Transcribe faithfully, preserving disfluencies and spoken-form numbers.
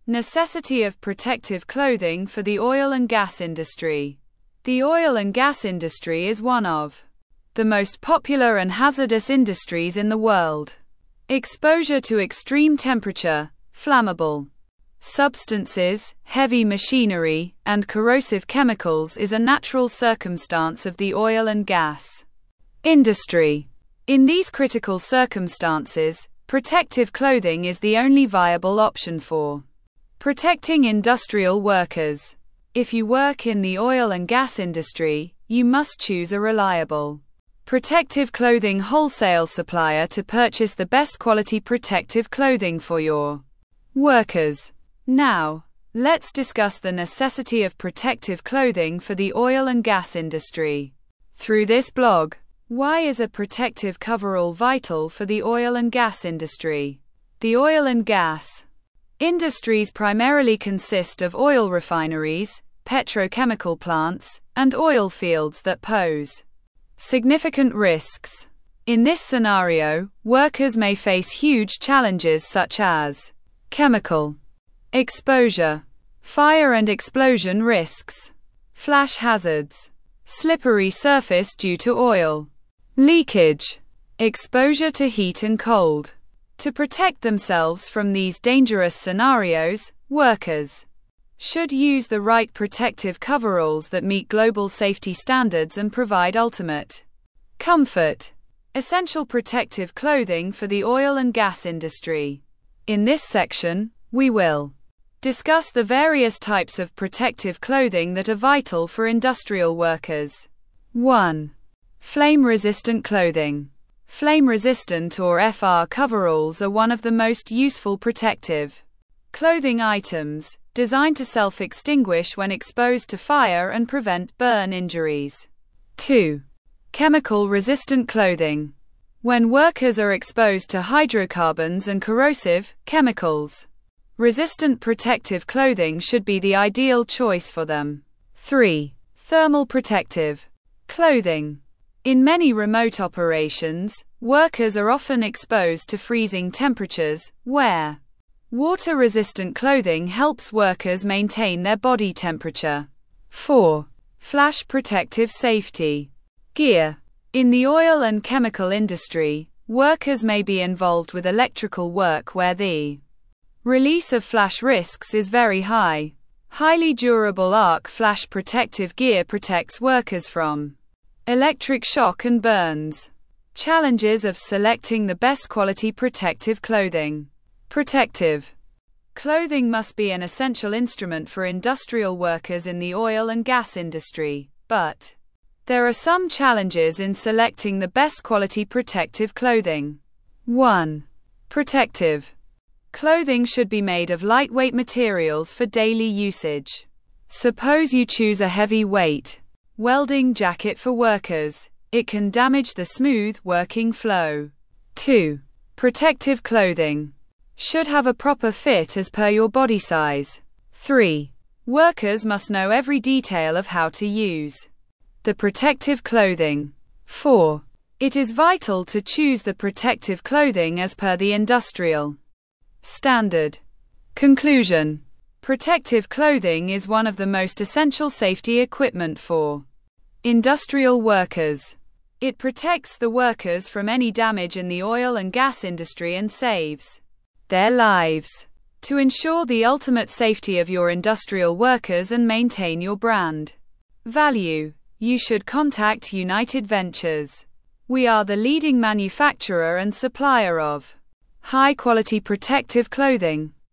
Necessity of protective clothing for the oil and gas industry. The oil and gas industry is one of the most popular and hazardous industries in the world. Exposure to extreme temperature, flammable substances, heavy machinery, and corrosive chemicals is a natural circumstance of the oil and gas industry. In these critical circumstances, protective clothing is the only viable option for protecting industrial workers. If you work in the oil and gas industry, you must choose a reliable protective clothing wholesale supplier to purchase the best quality protective clothing for your workers. Now, let's discuss the necessity of protective clothing for the oil and gas industry. Through this blog, why is a protective coverall vital for the oil and gas industry? The oil and gas industries primarily consist of oil refineries, petrochemical plants, and oil fields that pose significant risks. In this scenario, workers may face huge challenges such as chemical exposure, fire and explosion risks, flash hazards, slippery surface due to oil leakage, exposure to heat and cold. To protect themselves from these dangerous scenarios, workers should use the right protective coveralls that meet global safety standards and provide ultimate comfort. Essential protective clothing for the oil and gas industry. In this section, we will discuss the various types of protective clothing that are vital for industrial workers. one. Flame-resistant clothing. Flame-resistant or F R coveralls are one of the most useful protective clothing items, designed to self-extinguish when exposed to fire and prevent burn injuries. two. Chemical-resistant clothing. When workers are exposed to hydrocarbons and corrosive chemicals, resistant protective clothing should be the ideal choice for them. three. Thermal protective clothing. In many remote operations, workers are often exposed to freezing temperatures, where water-resistant clothing helps workers maintain their body temperature. four. Flash protective safety gear. In the oil and chemical industry, workers may be involved with electrical work where the release of flash risks is very high. Highly durable arc flash protective gear protects workers from electric shock and burns. Challenges of selecting the best quality protective clothing. Protective clothing must be an essential instrument for industrial workers in the oil and gas industry, but there are some challenges in selecting the best quality protective clothing. one. Protective clothing should be made of lightweight materials for daily usage. Suppose you choose a heavy-weight welding jacket for workers, it can damage the smooth working flow. two. Protective clothing should have a proper fit as per your body size. three. Workers must know every detail of how to use the protective clothing. four. It is vital to choose the protective clothing as per the industrial standard. Conclusion. Protective clothing is one of the most essential safety equipment for industrial workers. It protects the workers from any damage in the oil and gas industry and saves their lives. To ensure the ultimate safety of your industrial workers and maintain your brand value, you should contact United Ventures. We are the leading manufacturer and supplier of high-quality protective clothing.